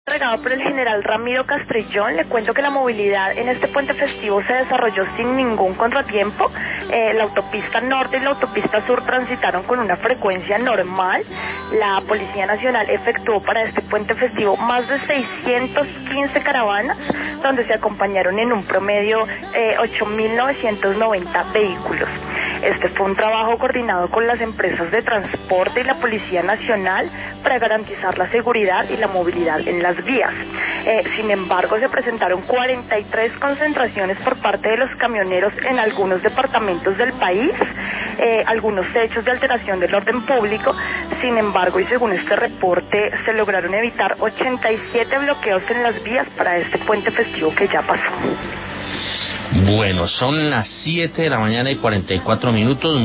Entregado por el general Ramiro Castrillón, le cuento que la movilidad en este puente festivo se desarrolló sin ningún contratiempo. La autopista norte y la autopista sur transitaron con una frecuencia normal. La Policía Nacional efectuó para este puente festivo más de 615 caravanas, donde se acompañaron en un promedio 8.990 vehículos. Este fue un trabajo coordinado con las empresas de transporte y la Policía Nacional para garantizar la seguridad y la movilidad en las vías. Sin embargo, se presentaron 43 concentraciones por parte de los camioneros en algunos departamentos del país, algunos hechos de alteración del orden público. Sin embargo, y según este reporte, se lograron evitar 87 bloqueos en las vías para este puente festivo que ya pasó. Bueno, son las 7 de la mañana y 44 minutos.